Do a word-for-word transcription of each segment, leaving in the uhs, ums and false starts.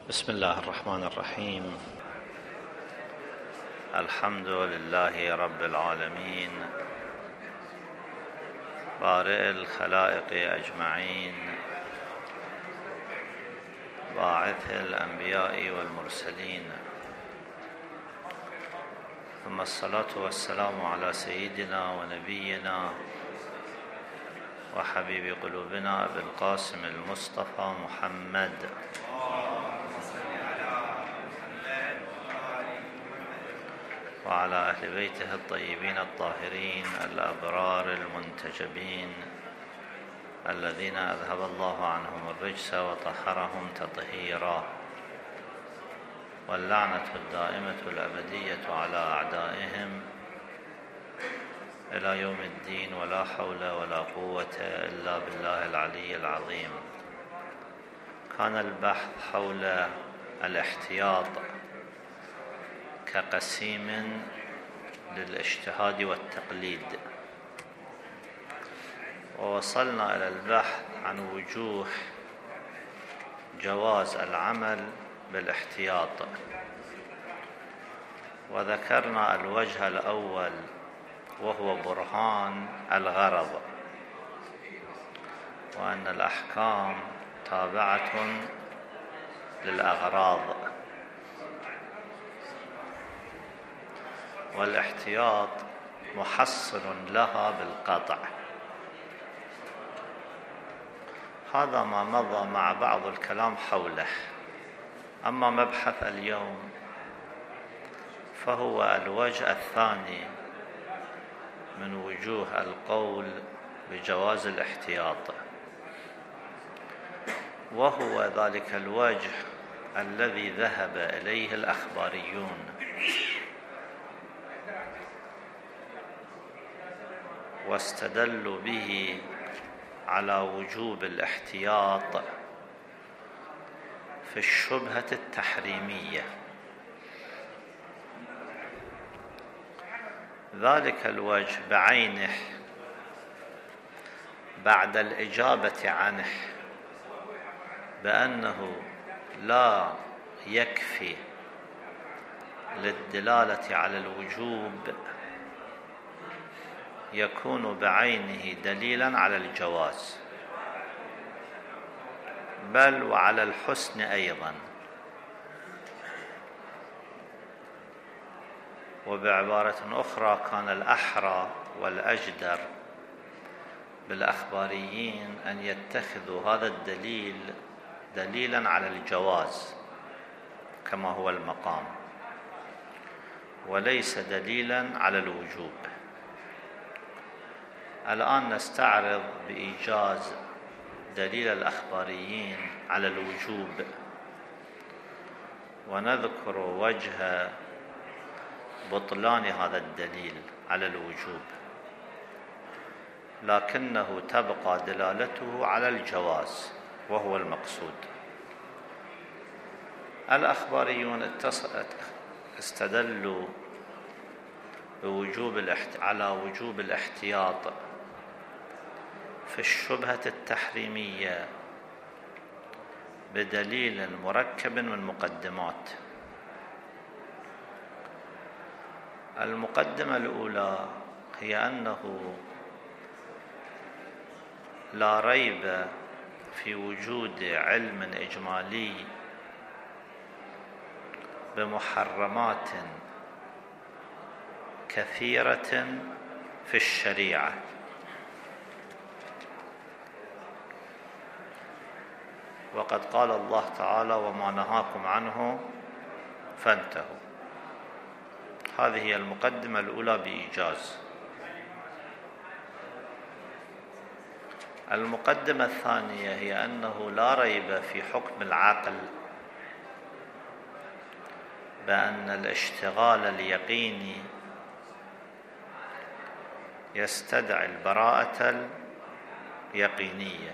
بسم الله الرحمن الرحيم. الحمد لله رب العالمين بارئ الخلائق أجمعين باعث الأنبياء والمرسلين، ثم الصلاة والسلام على سيدنا ونبينا وحبيب قلوبنا أبي القاسم المصطفى محمد وعلى أهل بيته الطيبين الطاهرين الأبرار المنتجبين الذين أذهب الله عنهم الرجس وطهرهم تطهيرا، واللعنة الدائمة الأبدية على أعدائهم إلى يوم الدين، ولا حول ولا قوة إلا بالله العلي العظيم. كان البحث حول الاحتياط كقسيم للاجتهاد والتقليد، ووصلنا إلى البحث عن وجوه جواز العمل بالاحتياط، وذكرنا الوجه الأول وهو برهان الغرض، وأن الأحكام تابعة للأغراض، والاحتياط محصل لها بالقطع. هذا ما مضى مع بعض الكلام حوله. أما مبحث اليوم فهو الوجه الثاني من وجوه القول بجواز الاحتياط، وهو ذلك الوجه الذي ذهب إليه الأخباريون، واستدلوا به على وجوب الاحتياط في الشبهة التحريمية. ذلك الوجه بعينه بعد الإجابة عنه بأنه لا يكفي للدلالة على الوجوب يكون بعينه دليلا على الجواز، بل وعلى الحسن أيضا. وبعبارة أخرى كان الأحرى والأجدر بالأخباريين أن يتخذوا هذا الدليل دليلا على الجواز كما هو المقام، وليس دليلا على الوجوب. الآن نستعرض بإيجاز دليل الأخباريين على الوجوب، ونذكر وجه بطلان هذا الدليل على الوجوب، لكنه تبقى دلالته على الجواز وهو المقصود. الأخباريون استدلوا بوجوب على وجوب الاحتياط في الشبهة التحريمية بدليل مركب من مقدمات. المقدمة الأولى هي أنه لا ريب في وجود علم إجمالي بمحرمات كثيرة في الشريعة، وقد قال الله تعالى: وما نهاكم عنه فانتهوا. هذه هي المقدمة الأولى بإيجاز. المقدمة الثانية هي أنه لا ريب في حكم العقل بأن الاشتغال اليقيني يستدعي البراءة اليقينية.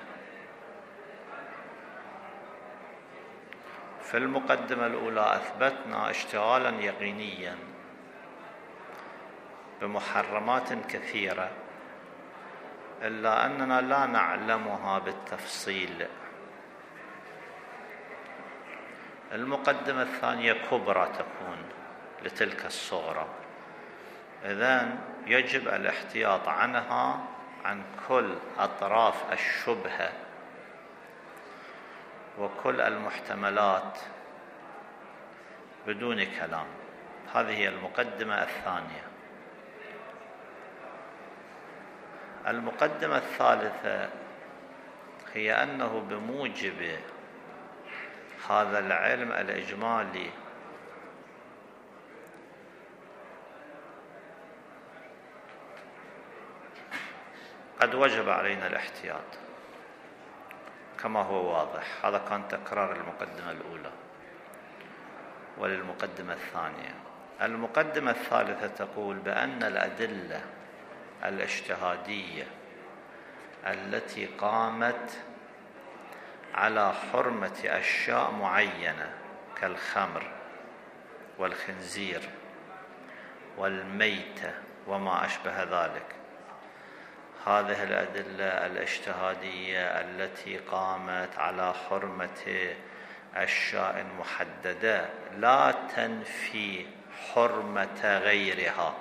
في المقدمة الأولى أثبتنا اشتغالا يقينيا بمحرمات كثيرة، إلا أننا لا نعلمها بالتفصيل، المقدمة الثانية كبرى تكون لتلك الصغرى، إذن يجب الاحتياط عنها عن كل أطراف الشبهة وكل المحتملات بدون كلام. هذه هي المقدمة الثانية. المقدمة الثالثة هي أنه بموجب هذا العلم الإجمالي قد وجب علينا الاحتياط كما هو واضح. هذا كان تكرار المقدمة الأولى. وللمقدمة الثانية، المقدمة الثالثة تقول بأن الأدلة الاجتهادية التي قامت على حرمة أشياء معينة كالخمر والخنزير والميتة وما أشبه ذلك، هذه الأدلة الاجتهادية التي قامت على حرمة أشياء محددة لا تنفي حرمة غيرها.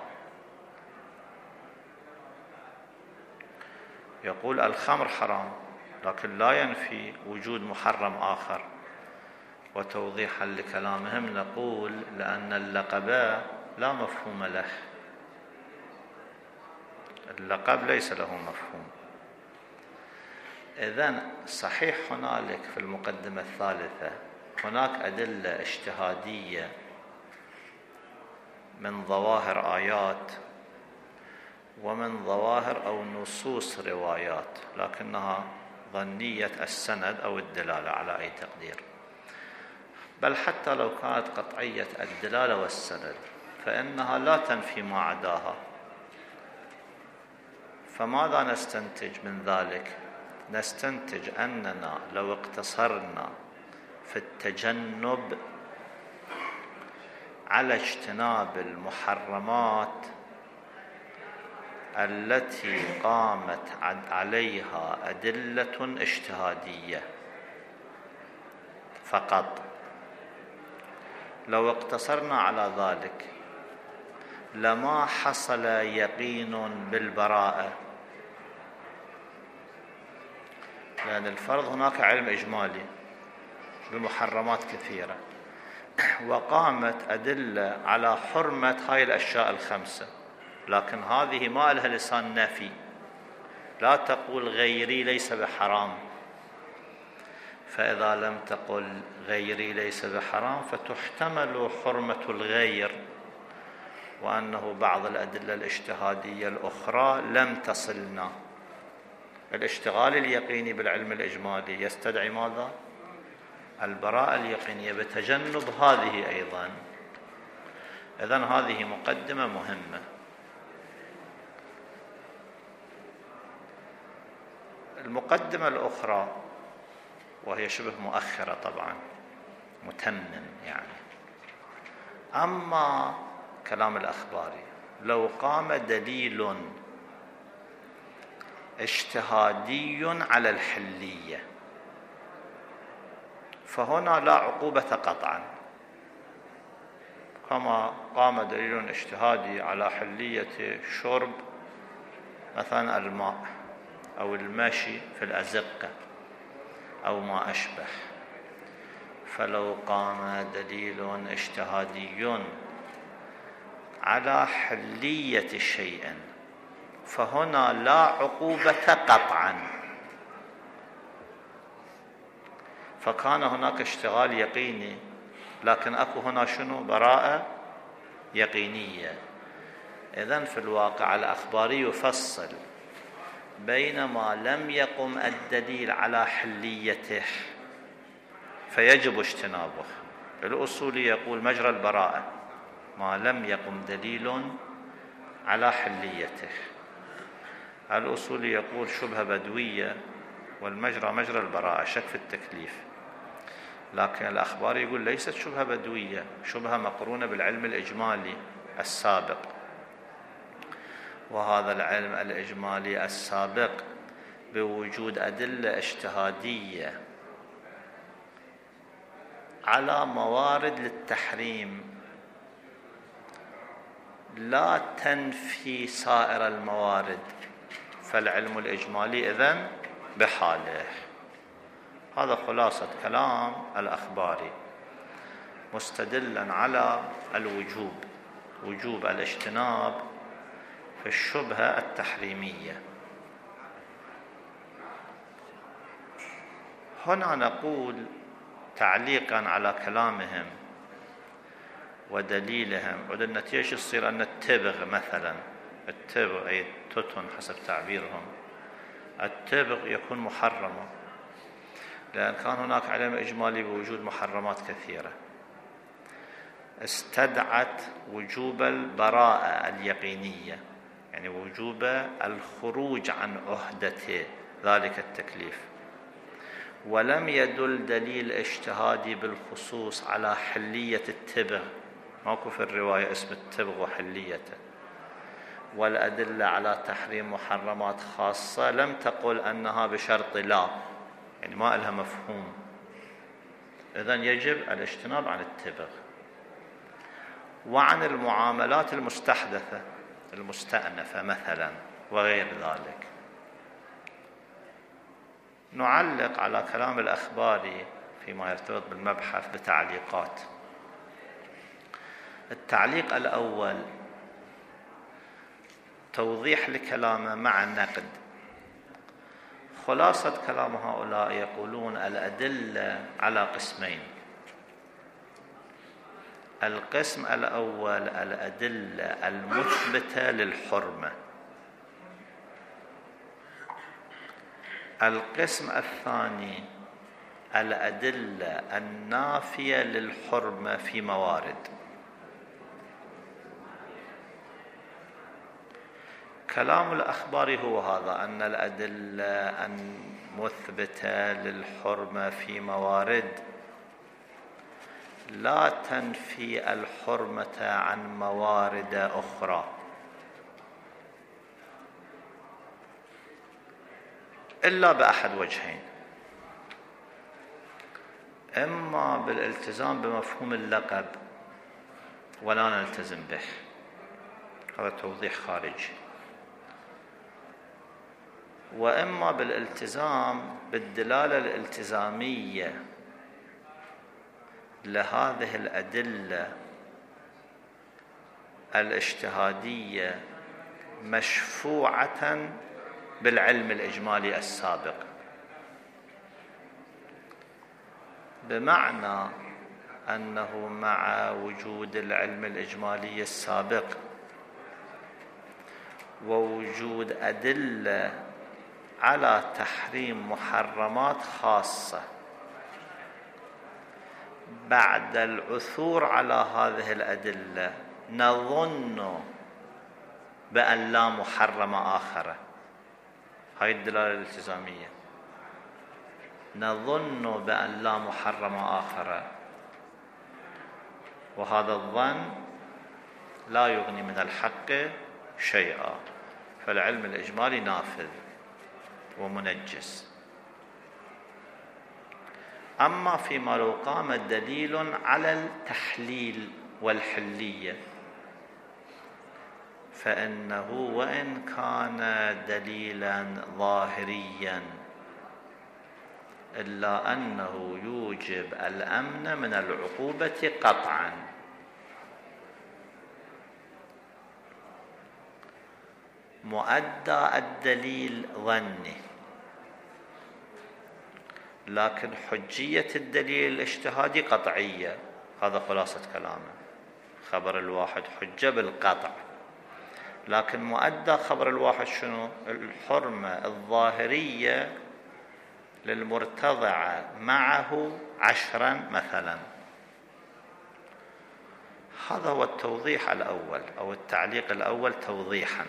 يقول الخمر حرام لكن لا ينفي وجود محرم آخر. وتوضيحا لكلامهم نقول لأن اللقب لا مفهوم له، اللقب ليس له مفهوم. إذن صحيح هنالك في المقدمة الثالثة هناك أدلة اجتهادية من ظواهر آيات ومن ظواهر أو نصوص روايات، لكنها ظنية السند أو الدلالة على أي تقدير. بل حتى لو كانت قطعية الدلالة والسند فإنها لا تنفي ما عداها. فماذا نستنتج من ذلك؟ نستنتج أننا لو اقتصرنا في التجنب على اجتناب المحرمات التي قامت عليها أدلة اجتهادية فقط، لو اقتصرنا على ذلك لما حصل يقين بالبراءة. لأن الفرض هناك علم إجمالي بمحرمات كثيرة، وقامت أدلة على حرمة هاي الأشياء الخمسة، لكن هذه ما لها لسان نفي، لا تقول غيري ليس بحرام. فإذا لم تقل غيري ليس بحرام فتحتمل حرمة الغير، وأنه بعض الأدلة الاجتهادية الأخرى لم تصلنا. الاشتغال اليقيني بالعلم الإجمالي يستدعي ماذا؟ البراءة اليقينية بتجنب هذه أيضا. إذن هذه مقدمة مهمة. المقدمة الأخرى وهي شبه مؤخرة طبعا، متمم يعني. أما كلام الأخباري لو قام دليل اجتهادي على الحلية فهنا لا عقوبة قطعا، كما قام دليل اجتهادي على حلية شرب مثلا الماء أو المشي في الأزقة أو ما أشبه. فلو قام دليل اجتهادي على حلية شيء فهنا لا عقوبة قطعا، فكان هناك اشتغال يقيني لكن أكو هنا شنو؟ براءة يقينية. إذن في الواقع الأخباري يفصل بين ما لم يقم الدليل على حليته فيجب اجتنابه. الأصولي يقول مجرى البراءة ما لم يقم دليل على حليته. الأصولي يقول شبهة بدوية والمجرى مجرى البراءة، شك في التكليف. لكن الأخبار يقول ليست شبهة بدوية، شبهة مقرونة بالعلم الإجمالي السابق. وهذا العلم الإجمالي السابق بوجود أدلة اجتهادية على موارد للتحريم لا تنفي سائر الموارد، فالعلم الإجمالي إذن بحاله. هذا خلاصة كلام الأخباري مستدلا على الوجوب، وجوب الاجتناب في الشبهة التحريمية. هنا نقول تعليقا على كلامهم ودليلهم، والنتيجة تصير أن التبغ مثلا، التبغ أي التتن حسب تعبيرهم، التبغ يكون محرما، لأن كان هناك علم إجمالي بوجود محرمات كثيرة استدعت وجوب البراءة اليقينية، يعني وجوب الخروج عن عهدة ذلك التكليف، ولم يدل دليل اجتهادي بالخصوص على حلية التبغ، ماكو في الرواية اسم التبغ وحليته، والأدلة على تحريم محرمات خاصة لم تقل أنها بشرط لا، يعني ما لها مفهوم، إذن يجب الاجتناب عن التبغ وعن المعاملات المستحدثة المستأنفة مثلا وغير ذلك. نعلق على كلام الأخباري فيما يرتبط بالمبحث بتعليقات. التعليق الأول توضيح لكلامه مع النقد. خلاصة كلام هؤلاء يقولون الأدلة على قسمين: القسم الأول الأدلة المثبتة للحرمة، القسم الثاني الأدلة النافية للحرمة في موارد. كلام الأخبار هو هذا، أن الأدلة المثبتة للحرمة في موارد لا تنفي الحرمة عن موارد أخرى، إلا بأحد وجهين: إما بالالتزام بمفهوم اللقب ولا نلتزم به، هذا توضيح خارجي، وإما بالالتزام بالدلالة الالتزامية لهذه الأدلة الاجتهادية مشفوعة بالعلم الإجمالي السابق، بمعنى أنه مع وجود العلم الإجمالي السابق ووجود أدلة على تحريم محرمات خاصة، بعد العثور على هذه الأدلة نظن بأن لا محرم آخر، هاي الدلالة الالتزامية، نظن بأن لا محرم آخر، وهذا الظن لا يغني من الحق شيئا، فالعلم الإجمالي نافذ ومنجس. أما فيما لو قام دليل على التحليل والحلية فإنه وإن كان دليلا ظاهريا إلا أنه يوجب الأمن من العقوبة قطعا. مؤدى الدليل ظني، لكن حجية الدليل الاجتهادي قطعية، هذا خلاصة كلامه. خبر الواحد حجة بالقطع، لكن مؤدى خبر الواحد شنو؟ الحرمة الظاهرية للمرتضع معه عشرا مثلا. هذا هو التوضيح الأول أو التعليق الأول توضيحا.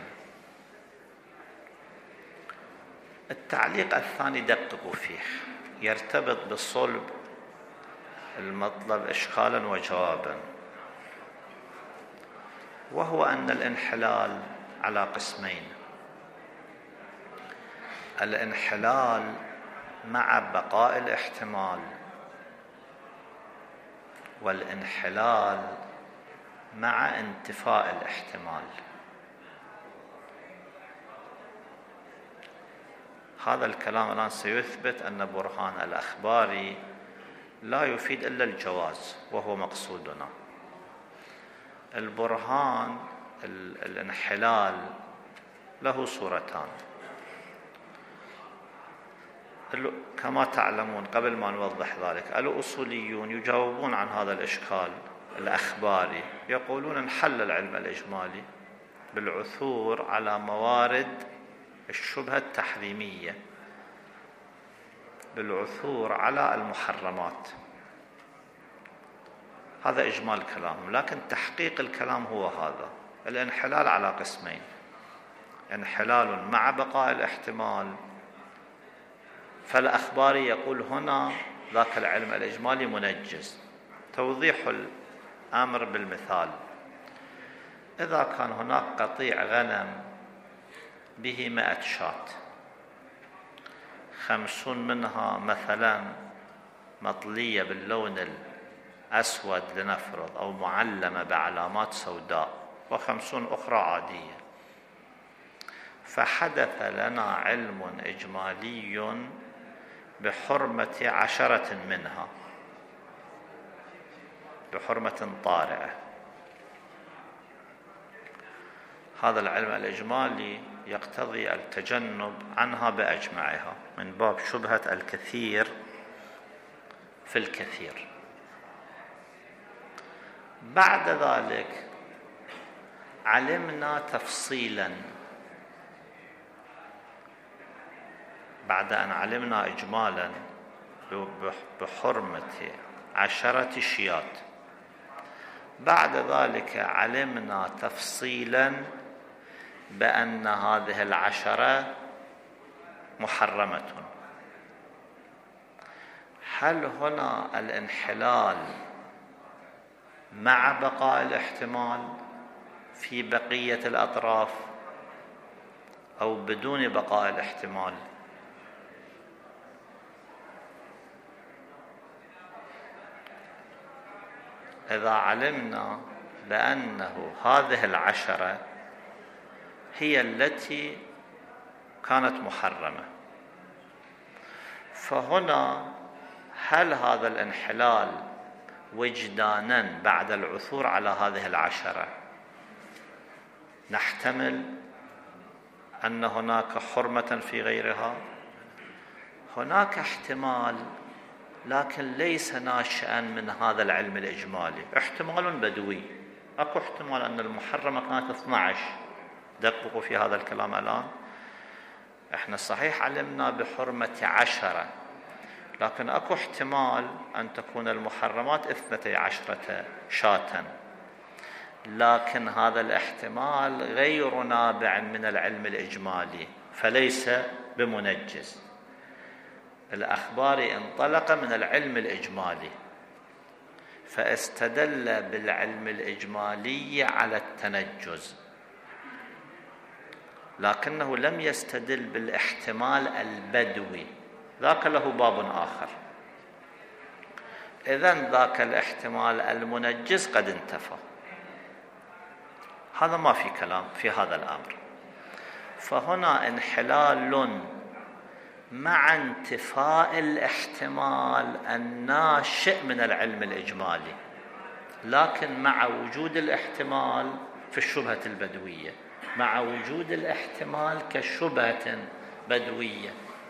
التعليق الثاني دققوا فيه، يرتبط بصلب المطلب إشكالا وجوابا، وهو أن الانحلال على قسمين: الانحلال مع بقاء الاحتمال، والانحلال مع انتفاء الاحتمال. هذا الكلام الآن سيثبت أن برهان الأخباري لا يفيد إلا الجواز، وهو مقصودنا. البرهان الانحلال له صورتان كما تعلمون. قبل ما نوضح ذلك، الأصوليون يجاوبون عن هذا الإشكال الأخباري، يقولون انحل العلم الإجمالي بالعثور على موارد الشبهة التحريمية، بالعثور على المحرمات. هذا إجمال كلامهم، لكن تحقيق الكلام هو هذا. الانحلال على قسمين: انحلال مع بقاء الاحتمال، فالأخباري يقول هنا ذاك العلم الإجمالي منجز. توضيح الأمر بالمثال: إذا كان هناك قطيع غنم به مئة شاة، خمسون منها مثلا مطلية باللون الأسود لنفرض، أو معلمة بعلامات سوداء، وخمسون أخرى عادية، فحدث لنا علم إجمالي بحرمة عشرة منها، بحرمة طارئة. هذا العلم الإجمالي يقتضي التجنب عنها بأجمعها من باب شبهة الكثير في الكثير. بعد ذلك علمنا تفصيلا، بعد أن علمنا إجمالا بحرمة عشرة شيات، بعد ذلك علمنا تفصيلا بأن هذه العشرة محرمة. هل هنا الانحلال مع بقاء الاحتمال في بقية الأطراف أو بدون بقاء الاحتمال؟ إذا علمنا بأنه هذه العشرة هي التي كانت محرمة، فهنا هل هذا الانحلال وجدانا بعد العثور على هذه العشرة؟ نحتمل أن هناك حرمة في غيرها، هناك احتمال، لكن ليس ناشئا من هذا العلم الإجمالي، احتمال بدوي. أكو احتمال أن المحرمة كانت اثنتي عشرة، دققوا في هذا الكلام الآن. احنا صحيح علمنا بحرمة عشرة، لكن أكو احتمال أن تكون المحرمات اثنتي عشرة شاة، لكن هذا الاحتمال غير نابع من العلم الإجمالي، فليس بمنجز. الأخباري انطلق من العلم الإجمالي فاستدل بالعلم الإجمالي على التنجز، لكنه لم يستدل بالاحتمال البدوي، ذاك له باب آخر. إذن ذاك الاحتمال المنجز قد انتفى، هذا ما في كلام في هذا الأمر. فهنا انحلال مع انتفاء الاحتمال الناشئ من العلم الإجمالي، لكن مع وجود الاحتمال في الشبهة البدوية، مع وجود الاحتمال كشبهة بدوية.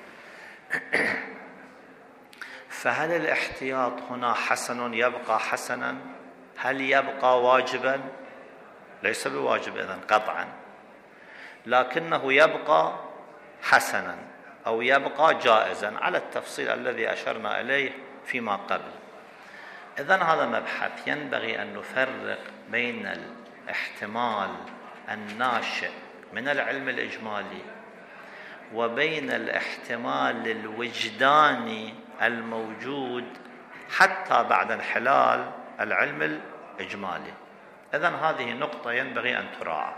فهل الاحتياط هنا حسن يبقى حسنا؟ هل يبقى واجبا؟ ليس بواجب إذن قطعا، لكنه يبقى حسنا أو يبقى جائزا على التفصيل الذي أشرنا إليه فيما قبل. إذن هذا مبحث ينبغي أن نفرق بين الاحتمال الناشئ من العلم الإجمالي وبين الاحتمال الوجداني الموجود حتى بعد انحلال العلم الإجمالي. إذن هذه نقطة ينبغي أن تراعى.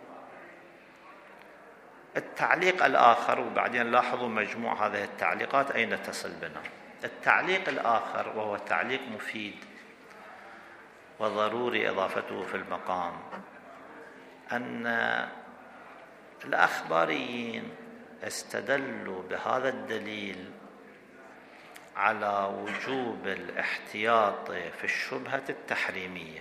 التعليق الآخر، وبعدين لاحظوا مجموع هذه التعليقات أين تصل بنا. التعليق الآخر وهو تعليق مفيد وضروري إضافته في المقام أن الأخباريين استدلوا بهذا الدليل على وجوب الاحتياط في الشبهة التحريمية.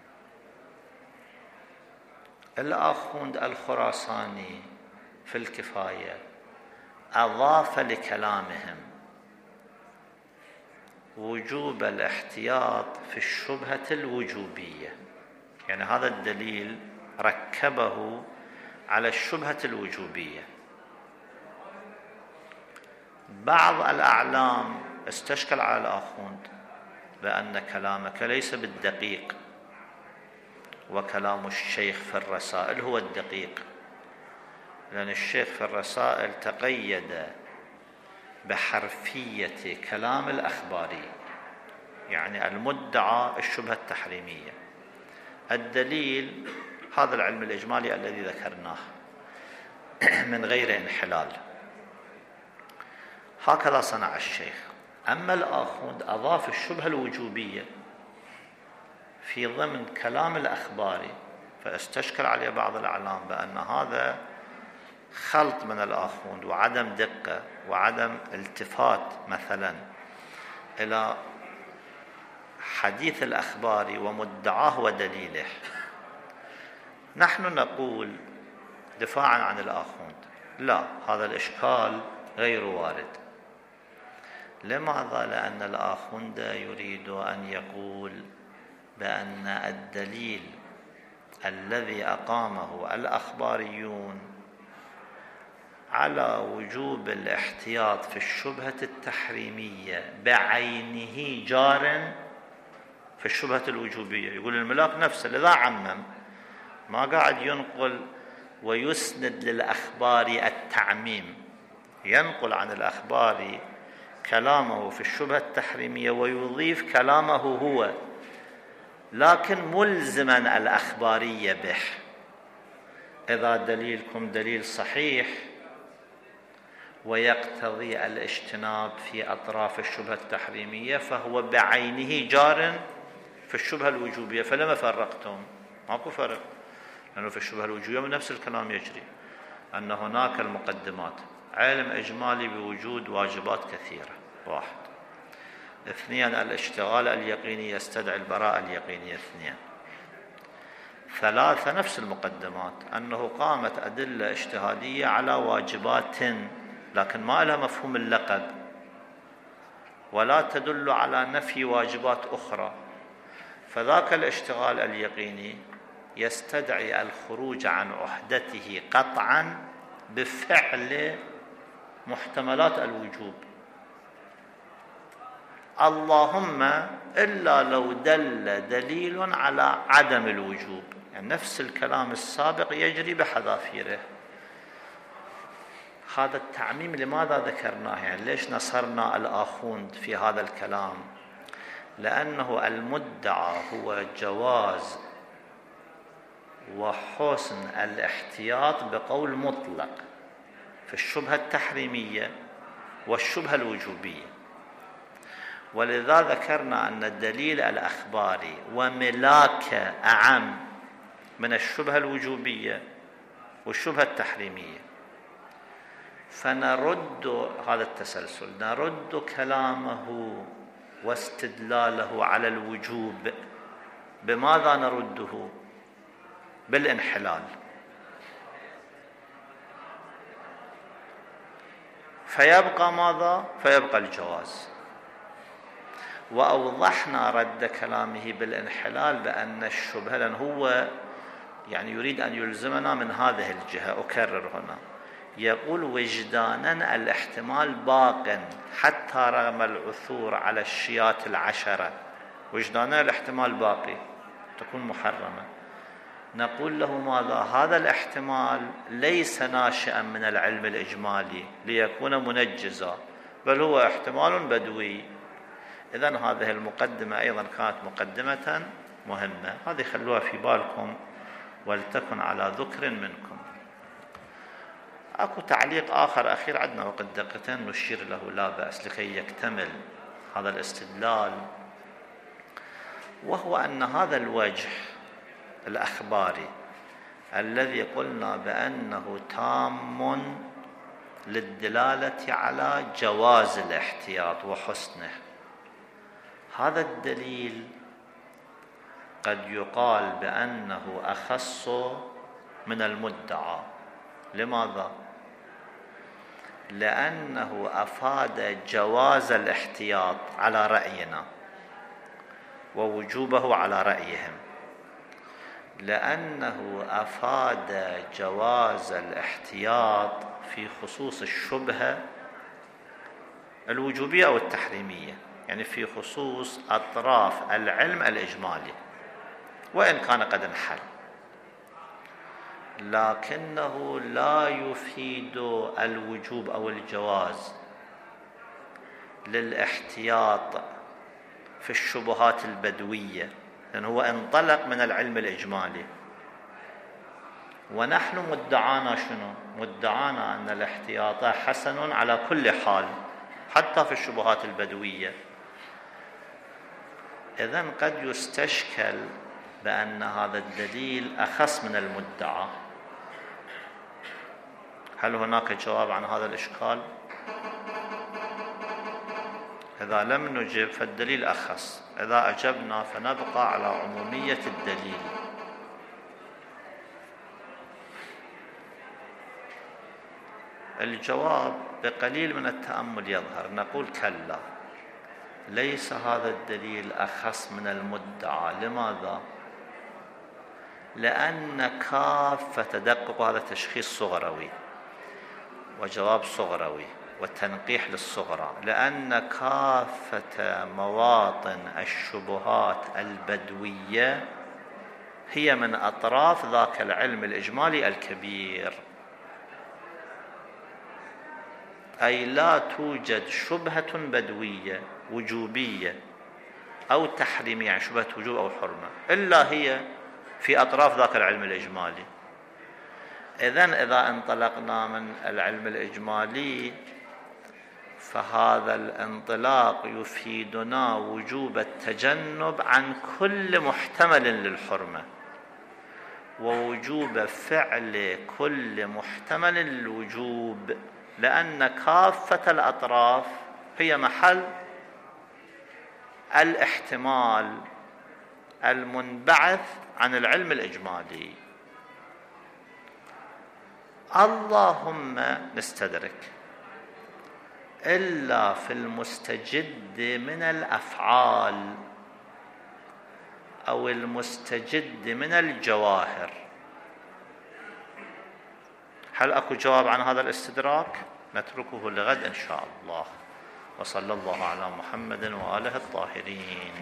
الآخوند الخراساني في الكفاية أضاف لكلامهم وجوب الاحتياط في الشبهة الوجوبية، يعني هذا الدليل ركبه على الشبهة الوجوبية. بعض الأعلام استشكل على الآخوند بأن كلامك ليس بالدقيق، وكلام الشيخ في الرسائل هو الدقيق، لأن الشيخ في الرسائل تقيد بحرفية كلام الأخباري، يعني المدعى الشبهة التحريمية. الدليل هذا العلم الإجمالي الذي ذكرناه من غير انحلال، هكذا صنع الشيخ. أما الآخوند أضاف الشبهة الوجوبية في ضمن كلام الأخباري، فاستشكل عليه بعض الأعلام بأن هذا خلط من الآخوند وعدم دقة وعدم التفات مثلا إلى حديث الأخباري ومدعاه ودليله. نحن نقول دفاعا عن الآخوند لا، هذا الإشكال غير وارد. لماذا؟ لأن الآخوند يريد أن يقول بأن الدليل الذي أقامه الأخباريون على وجوب الاحتياط في الشبهة التحريمية بعينه جار في الشبهة الوجوبية. يقول الملاك نفسه لذا عمم، ما قاعد ينقل ويسند للأخبار التعميم، ينقل عن الأخبار كلامه في الشبهة التحريمية ويضيف كلامه هو، لكن ملزما الأخبارية به. إذا دليلكم دليل صحيح ويقتضي الاجتناب في أطراف الشبهة التحريمية فهو بعينه جار في الشبهة الوجوبية، فلما فرقتم؟ ماكو فرق، لأنه في الشبهة الوجوبية من نفس الكلام يجري أن هناك المقدمات، علم إجمالي بوجود واجبات كثيرة، واحد. اثنين، الاشتغال اليقيني يستدعي البراءة اليقينية، اثنين. ثلاثة، نفس المقدمات أنه قامت أدلة اجتهادية على واجبات لكن ما لها مفهوم اللقب ولا تدل على نفي واجبات أخرى، فذاك الاشتغال اليقيني يستدعي الخروج عن عهدته قطعا بفعل محتملات الوجوب، اللهم إلا لو دل دليل على عدم الوجوب، يعني نفس الكلام السابق يجري بحذافيره. هذا التعميم لماذا ذكرناه؟ يعني ليش نصرنا الآخوند في هذا الكلام؟ لأنه المدعى هو جواز وحسن الاحتياط بقول مطلق في الشبهة التحريمية والشبهة الوجوبية، ولذا ذكرنا أن الدليل الأخباري وملاك أعم من الشبهة الوجوبية والشبهة التحريمية، فنرد هذا التسلسل، نرد كلامه واستدلاله على الوجوب. بماذا نرده؟ بالانحلال. فيبقى ماذا؟ فيبقى الجواز. وأوضحنا رد كلامه بالانحلال بأن الشبهة، لأن هو يعني يريد أن يلزمنا من هذه الجهة، أكرر هنا، يقول وجدانا الاحتمال باق حتى رغم العثور على الشيات العشرة، وجدانا الاحتمال باقي تكون محرمة. نقول له ماذا؟ هذا الاحتمال ليس ناشئا من العلم الإجمالي ليكون منجزا، بل هو احتمال بدوي. إذن هذه المقدمة أيضا كانت مقدمة مهمة، هذه خلوها في بالكم ولتكن على ذكر منكم. أكو تعليق آخر أخير، عندنا وقت دقيقتين نشير له لا بأس لكي يكتمل هذا الاستدلال. وهو أن هذا الوجه الأخباري الذي قلنا بأنه تام للدلالة على جواز الاحتياط وحسنه، هذا الدليل قد يقال بأنه أخص من المدعى. لماذا؟ لأنه أفاد جواز الاحتياط على رأينا ووجوبه على رأيهم، لأنه أفاد جواز الاحتياط في خصوص الشبهة الوجوبية أو التحريمية، يعني في خصوص أطراف العلم الإجمالي، وإن كان قد انحل، لكنه لا يفيد الوجوب أو الجواز للاحتياط في الشبهات البدوية، لأنه هو انطلق من العلم الإجمالي، ونحن مدعانا شنو؟ مدعانا أن الاحتياط حسن على كل حال حتى في الشبهات البدوية. إذن قد يستشكل بأن هذا الدليل أخص من المدعى. هل هناك جواب عن هذا الإشكال؟ إذا لم نجب فالدليل أخص، إذا أجبنا فنبقى على عمومية الدليل. الجواب بقليل من التأمل يظهر، نقول كلا، ليس هذا الدليل أخص من المدعى. لماذا؟ لأن كافة تدقق هذا تشخيص صغروي وجواب صغروي والتنقيح للصغرى، لأن كافة مواطن الشبهات البدوية هي من أطراف ذاك العلم الإجمالي الكبير، أي لا توجد شبهة بدوية وجوبية أو تحريمية، يعني شبهة وجوب أو حرمة، إلا هي في أطراف ذاك العلم الإجمالي. إذن إذا انطلقنا من العلم الإجمالي فهذا الانطلاق يفيدنا وجوب التجنب عن كل محتمل للحرمة ووجوب فعل كل محتمل للوجوب، لأن كافة الأطراف هي محل الاحتمال المنبعث عن العلم الإجمالي. اللهم نستدرك إلا في المستجد من الأفعال أو المستجد من الجواهر. هل أكو جواب عن هذا الاستدراك؟ نتركه لغد إن شاء الله، وصلى الله على محمد وآله الطاهرين.